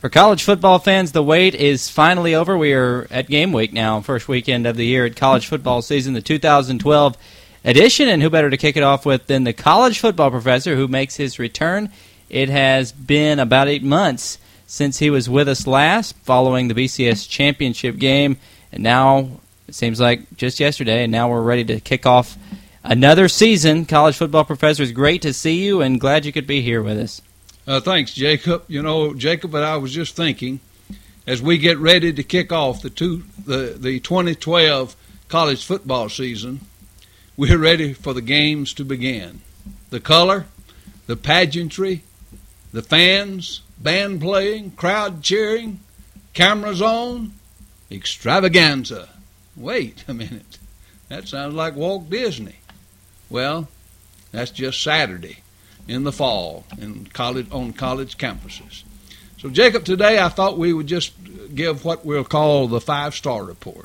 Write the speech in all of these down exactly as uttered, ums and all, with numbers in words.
For college football fans, the wait is finally over. We are at game week now, first weekend of the year at college football season, the two thousand twelve edition. And who better to kick it off with than the college football professor who makes his return. It has been about eight months since he was with us last following the B C S championship game. And now it seems like just yesterday, and now we're ready to kick off another season. College football professor, it's great to see you and glad you could be here with us. Uh, thanks, Jacob. You know, Jacob and I was just thinking, as we get ready to kick off the two, the, the twenty twelve college football season, we're ready for the games to begin. The color, the pageantry, the fans, band playing, crowd cheering, cameras on, extravaganza. Wait a minute. That sounds like Walt Disney. Well, that's just Saturday in the fall in college on college campuses. So, Jacob, today I thought we would just give what we'll call the five-star report.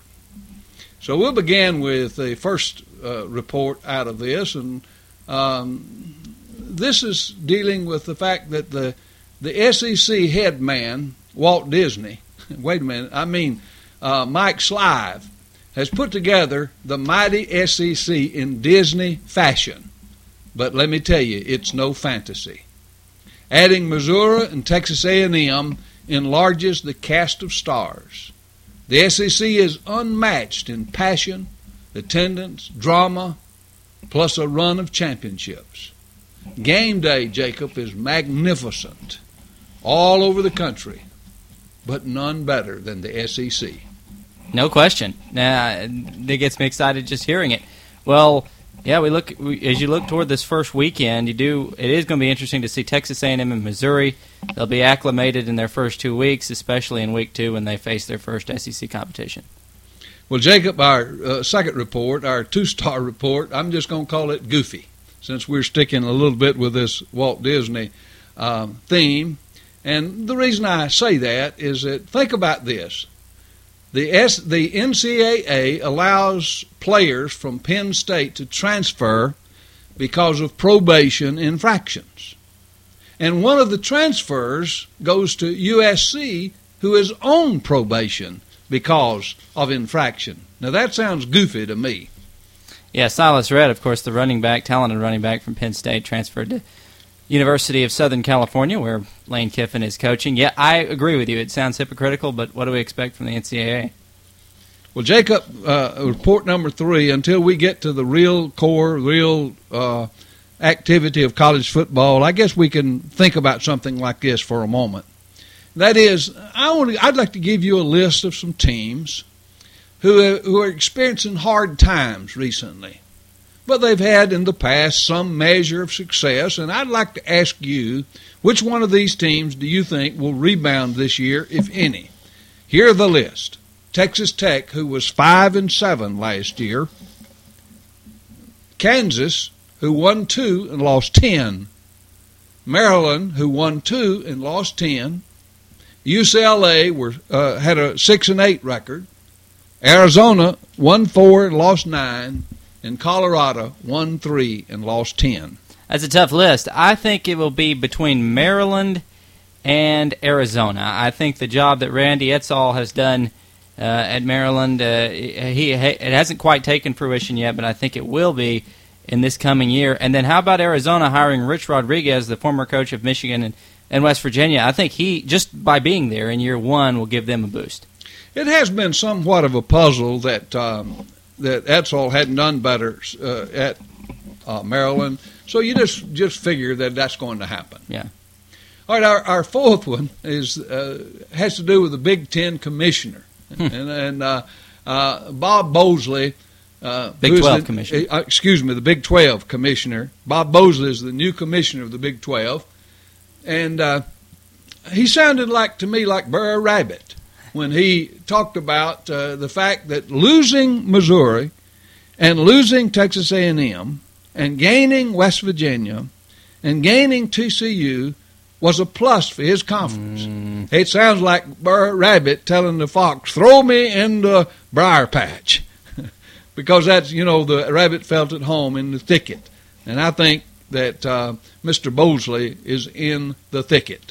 So we'll begin with the first uh, report out of this, and um, this is dealing with the fact that the the S E C head man, Walt Disney, wait a minute, I mean uh, Mike Slive, has put together the mighty S E C in Disney fashion. But let me tell you, it's no fantasy. Adding Missouri and Texas A and M enlarges the cast of stars. The S E C is unmatched in passion, attendance, drama, plus a run of championships. Game day, Jacob, is magnificent all over the country, but none better than the S E C. No question. Nah, it gets me excited just hearing it. Well, yeah, we look we, as you look toward this first weekend. You do. It is going to be interesting to see Texas A and M and Missouri. They'll be acclimated in their first two weeks, especially in week two when they face their first S E C competition. Well, Jacob, our uh, second report, our two-star report, I'm just going to call it goofy, since we're sticking a little bit with this Walt Disney um, theme. And the reason I say that is that think about this. The, S, the N C double A allows players from Penn State to transfer because of probation infractions. And one of the transfers goes to U S C, who is on probation because of infraction. Now, that sounds goofy to me. Yeah, Silas Redd, of course, the running back, talented running back from Penn State, transferred to University of Southern California, where Lane Kiffin is coaching. Yeah, I agree with you. It sounds hypocritical, but what do we expect from the N C double A? Well, Jacob, uh, report number three, until we get to the real core, real uh, activity of college football, I guess we can think about something like this for a moment. That is, I want to, I'd like to give you a list of some teams who, who are experiencing hard times recently. But they've had in the past some measure of success, and I'd like to ask you, which one of these teams do you think will rebound this year, if any? Here are the list. Texas Tech, who was five and seven last year. Kansas, who won two and lost ten. Maryland, who won two and lost ten. U C L A were uh, had a six and eight record. Arizona won four and lost nine. And Colorado won three and lost ten. That's a tough list. I think it will be between Maryland and Arizona. I think the job that Randy Edsall has done uh, at Maryland, uh, he it hasn't quite taken fruition yet, but I think it will be in this coming year. And then how about Arizona hiring Rich Rodriguez, the former coach of Michigan and, and West Virginia? I think he, just by being there in year one, will give them a boost. It has been somewhat of a puzzle that um, that Edsall hadn't done better uh, at uh, Maryland. So you just, just figure that that's going to happen. Yeah. All right, our, our fourth one is uh, has to do with the Big Ten commissioner. Hmm. And, and uh, uh, Bob Bosley. Uh, Big twelve the, commissioner. Uh, excuse me, the Big twelve commissioner. Bob Bosley is the new commissioner of the Big twelve. And uh, he sounded like to me like Burr Rabbit when he talked about uh, the fact that losing Missouri and losing Texas A and M and gaining West Virginia and gaining T C U was a plus for his conference. Mm. It sounds like Burr Rabbit telling the fox, throw me in the briar patch. Because that's, you know, the rabbit felt at home in the thicket. And I think that uh, Mister Bosley is in the thicket.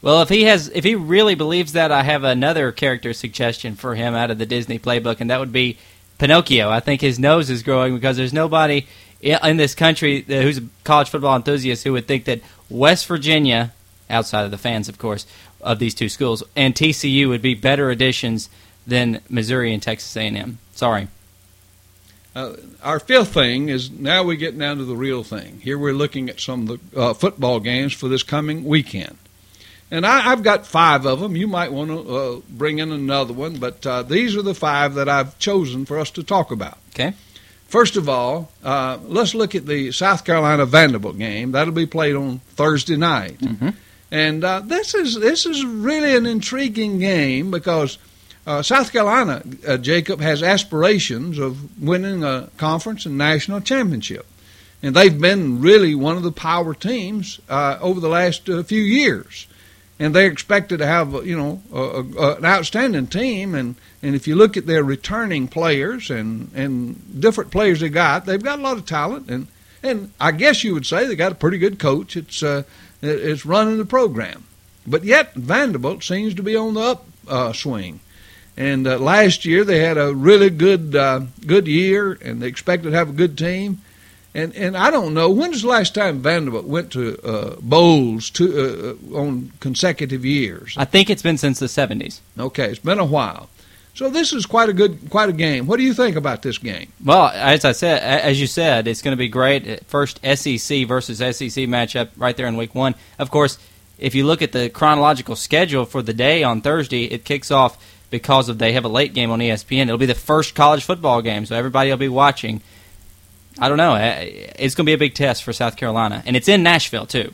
Well, if he has, if he really believes that, I have another character suggestion for him out of the Disney playbook, and that would be Pinocchio. I think his nose is growing because there's nobody in this country who's a college football enthusiast who would think that West Virginia, outside of the fans, of course, of these two schools, and T C U would be better additions than Missouri and Texas A and M. Sorry. Uh, our fifth thing is now we're getting down to the real thing. Here we're looking at some of the uh, football games for this coming weekend. And I, I've got five of them. You might want to uh, bring in another one, but uh, these are the five that I've chosen for us to talk about. Okay. First of all, uh, let's look at the South Carolina-Vanderbilt game. That'll be played on Thursday night. Mm-hmm. And uh, this is this is really an intriguing game because uh, South Carolina, uh, Jacob, has aspirations of winning a conference and national championship. And they've been really one of the power teams uh, over the last uh, few years. And they're expected to have, you know, a, a, an outstanding team. And, and if you look at their returning players and, and different players they got, they've got a lot of talent. And, and I guess you would say they got a pretty good coach. It's uh, it's running the program. But yet Vanderbilt seems to be on the upswing. Uh, and uh, last year they had a really good uh, good year, and they expected to have a good team. And and I don't know, when was the last time Vanderbilt went to uh, bowls to, uh, on consecutive years? I think it's been since the seventies. Okay, it's been a while. So this is quite a good, quite a game. What do you think about this game? Well, as I said, as you said, it's going to be great. First S E C versus S E C matchup right there in week one. Of course, if you look at the chronological schedule for the day on Thursday, it kicks off because of they have a late game on E S P N. It'll be the first college football game, so everybody will be watching. I don't know. It's going to be a big test for South Carolina, and it's in Nashville too.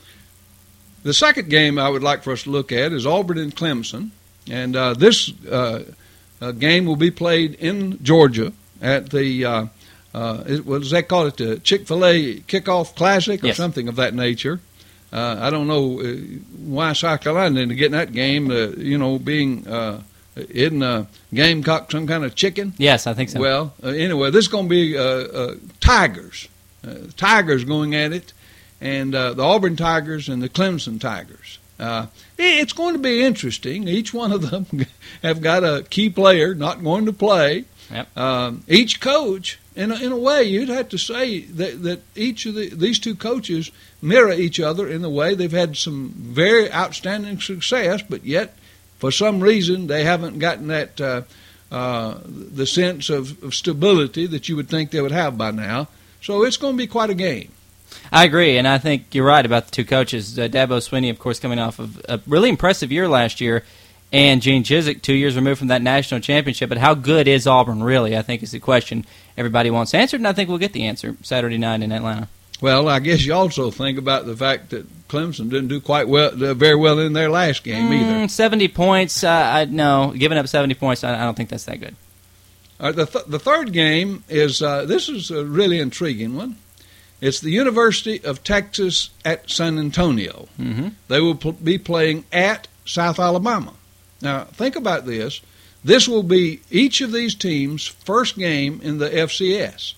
The second game I would like for us to look at is Auburn and Clemson, and uh, this uh, uh, game will be played in Georgia at the uh, uh, what does that call it? The Chick-fil-A Kickoff Classic or yes. something of that nature. Uh, I don't know uh, why South Carolina didn't get in that game. Uh, you know, being uh, Isn't a Gamecock some kind of chicken? Yes, I think so. Well, uh, anyway, this is going to be uh, uh, Tigers. Uh, Tigers going at it, and uh, the Auburn Tigers and the Clemson Tigers. Uh, it's going to be interesting. Each one of them have got a key player not going to play. Yep. Um, each coach, in a, in a way, you'd have to say that, that each of the, these two coaches mirror each other in the way they've had some very outstanding success, but yet for some reason, they haven't gotten that uh, uh, the sense of, of stability that you would think they would have by now. So it's going to be quite a game. I agree, and I think you're right about the two coaches. Uh, Dabo Swinney, of course, coming off of a really impressive year last year, and Gene Chizik, two years removed from that national championship. But how good is Auburn really, I think, is the question everybody wants answered, and I think we'll get the answer Saturday night in Atlanta. Well, I guess you also think about the fact that Clemson didn't do quite well, uh, very well in their last game mm, either. seventy points, uh, I no, giving up seventy points, I, I don't think that's that good. All right, the th- the third game is uh, this is a really intriguing one. It's the University of Texas at San Antonio. Mm-hmm. They will pl- be playing at South Alabama. Now, think about this. This will be each of these teams' first game in the F C S.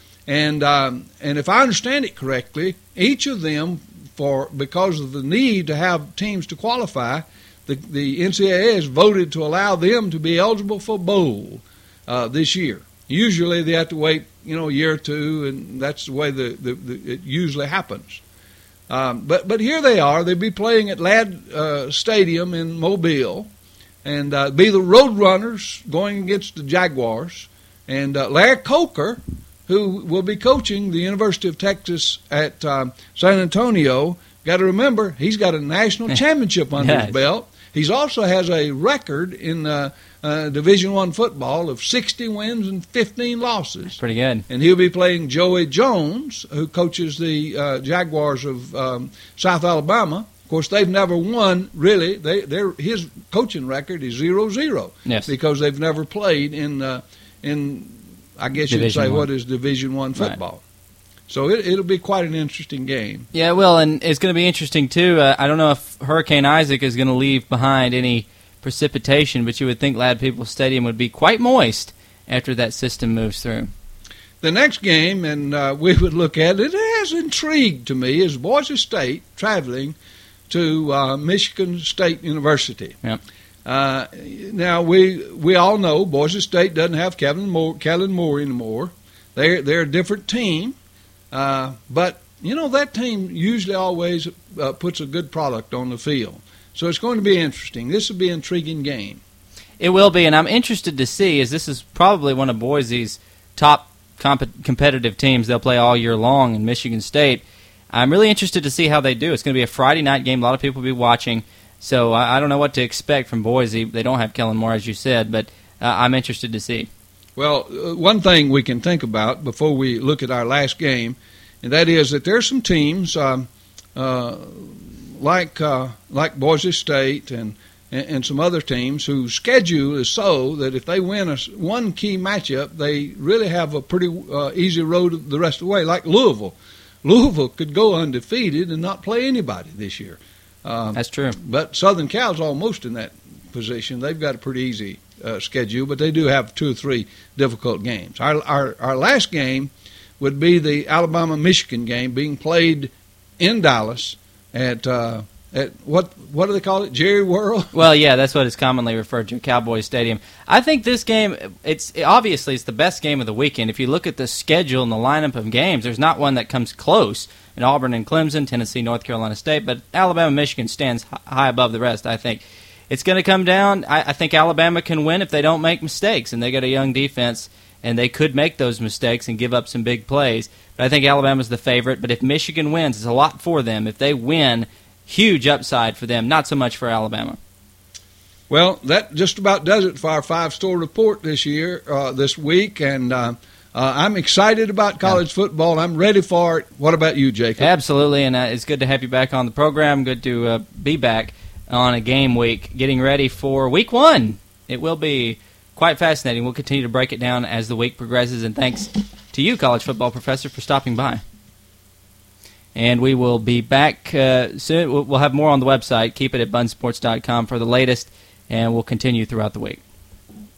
And um, and if I understand it correctly, each of them, for because of the need to have teams to qualify, the, the N C double A has voted to allow them to be eligible for bowl uh, this year. Usually they have to wait, you know, a year or two, and that's the way the, the, the it usually happens. Um, but but here they are. They'll be playing at Ladd uh, Stadium in Mobile, and uh, be the Roadrunners going against the Jaguars. And uh, Larry Coker, who will be coaching the University of Texas at um, San Antonio, got to remember he's got a national championship under yes. his belt. He also has a record in uh, uh, Division One football of sixty wins and fifteen losses. That's pretty good. And he'll be playing Joey Jones, who coaches the uh, Jaguars of um, South Alabama. Of course, they've never won, really. They, they're, his coaching record is zero zero yes. because they've never played in, uh, in I guess Division you'd say, one. what is Division One football. Right. So it, it'll be quite an interesting game. Yeah, well, and it's going to be interesting, too. Uh, I don't know if Hurricane Isaac is going to leave behind any precipitation, but you would think Ladd Peoples Stadium would be quite moist after that system moves through. The next game, and uh, we would look at it, it has intrigued to me, is Boise State traveling to uh, Michigan State University. Yep. Uh, now we we all know Boise State doesn't have Kevin Moore, Kellen Moore anymore. They're they're a different team, uh, but you know that team usually always uh, puts a good product on the field. So it's going to be interesting. This will be an intriguing game. It will be, and I'm interested to see, as this is probably one of Boise's top comp- competitive teams they'll play all year long in Michigan State. I'm really interested to see how they do. It's going to be a Friday night game. A lot of people will be watching, so I, I don't know what to expect from Boise. They don't have Kellen Moore, as you said, but uh, I'm interested to see. Well, uh, one thing we can think about before we look at our last game, and that is that there's some teams um, uh, like uh, like Boise State and and some other teams whose schedule is so that if they win a, one key matchup, they really have a pretty uh, easy road the rest of the way, like Louisville. Louisville could go undefeated and not play anybody this year. Um, That's true. But Southern Cal's almost in that position. They've got a pretty easy uh, schedule, but they do have two or three difficult games. Our, our, our last game would be the Alabama-Michigan game being played in Dallas at uh, – At what what do they call it? Jerry World? Well, yeah, that's what it's commonly referred to, Cowboys Stadium. I think this game, it's obviously it's the best game of the weekend. If you look at the schedule and the lineup of games, there's not one that comes close. In Auburn and Clemson, Tennessee, North Carolina State, but Alabama, Michigan stands high above the rest. I think it's going to come down. I, I think Alabama can win if they don't make mistakes, and they got a young defense, and they could make those mistakes and give up some big plays. But I think Alabama's the favorite. But if Michigan wins, it's a lot for them. If they win, huge upside for them, not so much for Alabama. Well, that just about does it for our five-store report this year, uh, this week, and uh, uh, I'm excited about college yeah. football. I'm ready for it. What about you, Jacob? Absolutely, and uh, it's good to have you back on the program. Good to uh, be back on a game week, getting ready for week one. It will be quite fascinating. We'll continue to break it down as the week progresses, and thanks to you, college football professor, for stopping by. And we will be back uh, soon. We'll have more on the website. Keep it at bun sports dot com for the latest, and we'll continue throughout the week.